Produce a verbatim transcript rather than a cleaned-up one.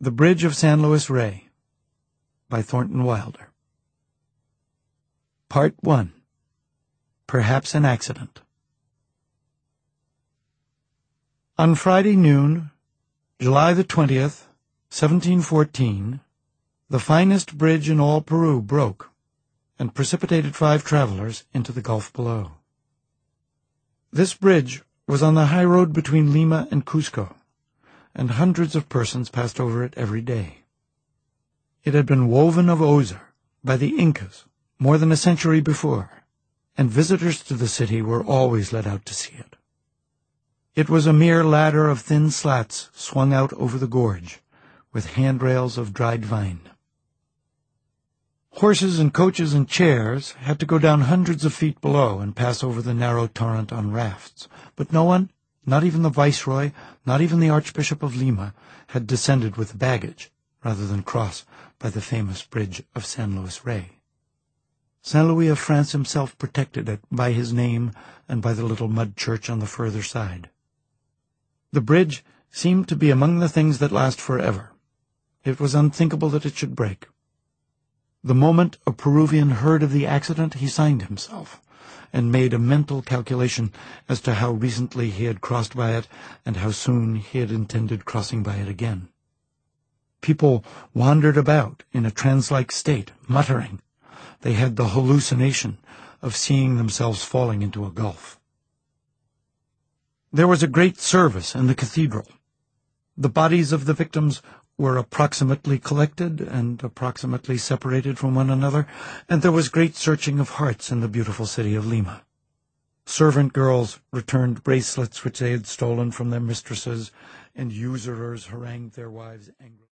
The Bridge of San Luis Rey by Thornton Wilder. Part one. Perhaps an Accident. On Friday noon, July the twentieth, seventeen fourteen, the finest bridge in all Peru broke and precipitated five travelers into the gulf below. This bridge was on the high road between Lima and Cusco, and hundreds of persons passed over it every day. It had been woven of osier by the Incas more than a century before, and visitors to the city were always let out to see it. It was a mere ladder of thin slats swung out over the gorge, with handrails of dried vine. Horses and coaches and chairs had to go down hundreds of feet below and pass over the narrow torrent on rafts, but no one, not even the Viceroy, not even the Archbishop of Lima, had descended with baggage, rather than cross by the famous bridge of San Luis Rey. Saint Louis of France himself protected it by his name and by the little mud church on the further side. The bridge seemed to be among the things that last forever. It was unthinkable that it should break. The moment a Peruvian heard of the accident, he signed himself, and made a mental calculation as to how recently he had crossed by it and how soon he had intended crossing by it again. People wandered about in a trance-like state, muttering. They had the hallucination of seeing themselves falling into a gulf. There was a great service in the cathedral. The bodies of the victims were approximately collected and approximately separated from one another, and there was great searching of hearts in the beautiful city of Lima. Servant girls returned bracelets which they had stolen from their mistresses, and usurers harangued their wives angrily.